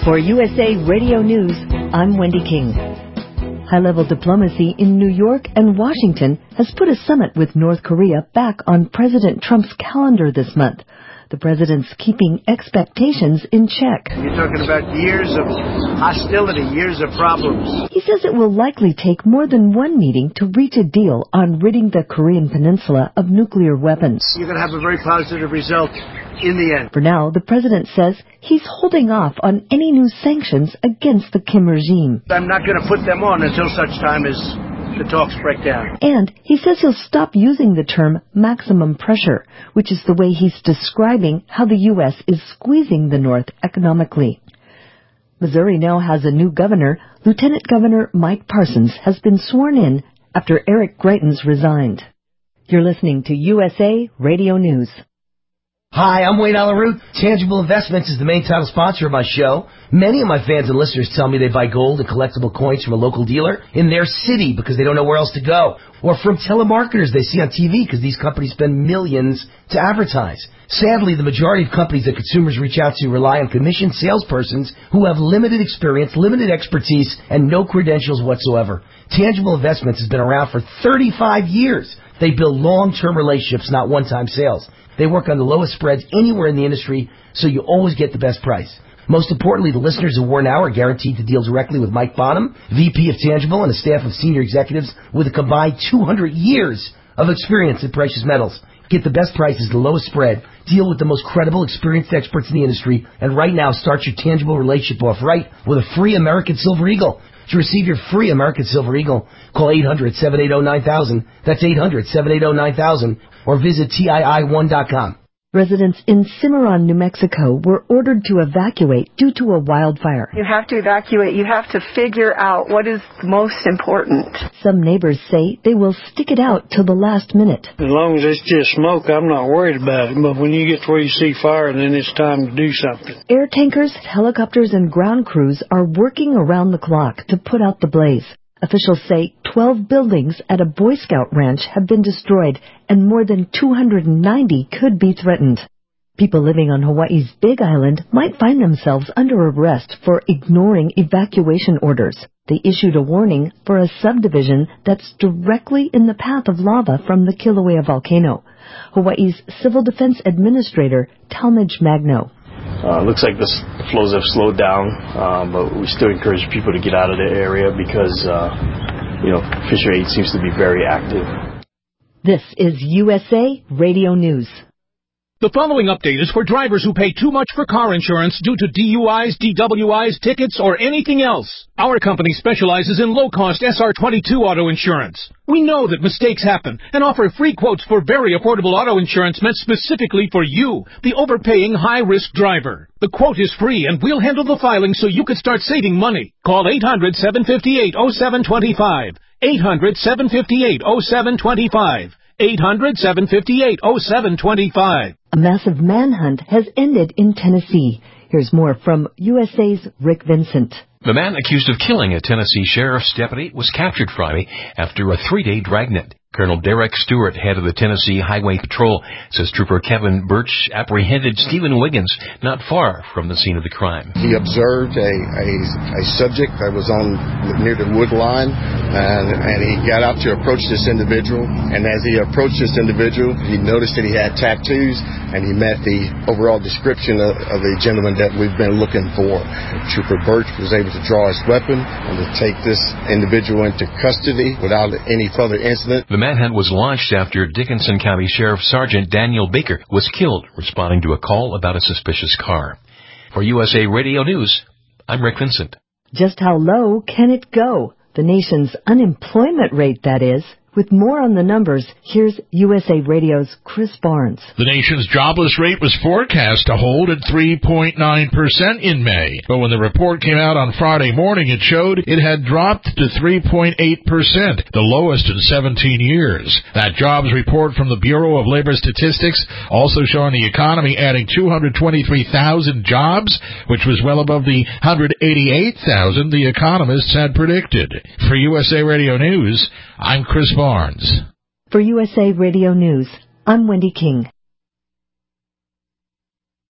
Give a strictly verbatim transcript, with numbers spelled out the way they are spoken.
For U S A Radio News, I'm Wendy King. High-level diplomacy in New York and Washington has put a summit with North Korea back on President Trump's calendar this month. The president's keeping expectations in check. You're talking about years of hostility, years of problems. He says it will likely take more than one meeting to reach a deal on ridding the Korean peninsula of nuclear weapons. You're going to have a very positive result in the end. For now, the president says he's holding off on any new sanctions against the Kim regime. I'm not going to put them on until such time as the talks break down. And he says he'll stop using the term maximum pressure, which is the way he's describing how the U S is squeezing the North economically. Missouri now has a new governor. Lieutenant Governor Mike Parsons has been sworn in after Eric Greitens resigned. You're listening to U S A Radio News. Hi, I'm Wayne Alaroot. Tangible Investments is the main title sponsor of my show. Many of my fans and listeners tell me they buy gold and collectible coins from a local dealer in their city because they don't know where else to go. Or from telemarketers they see on T V because these companies spend millions to advertise. Sadly, the majority of companies that consumers reach out to rely on commissioned salespersons who have limited experience, limited expertise, and no credentials whatsoever. Tangible Investments has been around for thirty-five years. They build long-term relationships, not one-time sales. They work on the lowest spreads anywhere in the industry, so you always get the best price. Most importantly, the listeners of War Now are guaranteed to deal directly with Mike Bonham, V P of Tangible, and a staff of senior executives with a combined two hundred years of experience in precious metals. Get the best prices, the lowest spread, deal with the most credible, experienced experts in the industry, and right now start your Tangible relationship off right with a free American Silver Eagle. To receive your free American Silver Eagle, call eight hundred, seven eight zero, nine thousand. That's eight hundred, seven eight zero, nine thousand. Or visit T I I one dot com. Residents in Cimarron, New Mexico were ordered to evacuate due to a wildfire. You have to evacuate. You have to figure out what is most important. Some neighbors say they will stick it out till the last minute. As long as it's just smoke, I'm not worried about it. But when you get to where you see fire, then it's time to do something. Air tankers, helicopters, and ground crews are working around the clock to put out the blaze. Officials say twelve buildings at a Boy Scout ranch have been destroyed and more than two hundred ninety could be threatened. People living on Hawaii's Big Island might find themselves under arrest for ignoring evacuation orders. They issued a warning for a subdivision that's directly in the path of lava from the Kilauea volcano. Hawaii's Civil Defense Administrator, Talmadge Magno. Uh, looks like the flows have slowed down, um, but we still encourage people to get out of the area because, uh, you know, Fisher eight seems to be very active. This is U S A Radio News. The following update is for drivers who pay too much for car insurance due to D U Is, D W Is, tickets, or anything else. Our company specializes in low-cost S R twenty-two auto insurance. We know that mistakes happen and offer free quotes for very affordable auto insurance meant specifically for you, the overpaying high-risk driver. The quote is free and we'll handle the filing so you can start saving money. Call eight hundred, seven five eight, oh seven two five. eight hundred, seven five eight, oh seven two five. eight hundred, seven five eight, oh seven two five. A massive manhunt has ended in Tennessee. Here's more from U S A's Rick Vincent. The man accused of killing a Tennessee sheriff's deputy was captured Friday after a three-day dragnet. Colonel Derek Stewart, head of the Tennessee Highway Patrol, says Trooper Kevin Birch apprehended Stephen Wiggins not far from the scene of the crime. He observed a, a, a subject that was on near the wood line, and, and he got out to approach this individual. And as he approached this individual, he noticed that he had tattoos, and he met the overall description of, of the gentleman that we've been looking for. Trooper Birch was able to draw his weapon and to take this individual into custody without any further incident. The manhunt was launched after Dickinson County Sheriff Sergeant Daniel Baker was killed responding to a call about a suspicious car. For U S A Radio News, I'm Rick Vincent. Just how low can it go? The nation's unemployment rate, that is. With more on the numbers, here's U S A Radio's Chris Barnes. The nation's jobless rate was forecast to hold at three point nine percent in May. But when the report came out on Friday morning, it showed it had dropped to three point eight percent, the lowest in seventeen years. That jobs report from the Bureau of Labor Statistics also showing the economy adding two hundred twenty-three thousand jobs, which was well above the one hundred eighty-eight thousand the economists had predicted. For U S A Radio News, I'm Chris Barnes. For U S A Radio News, I'm Wendy King.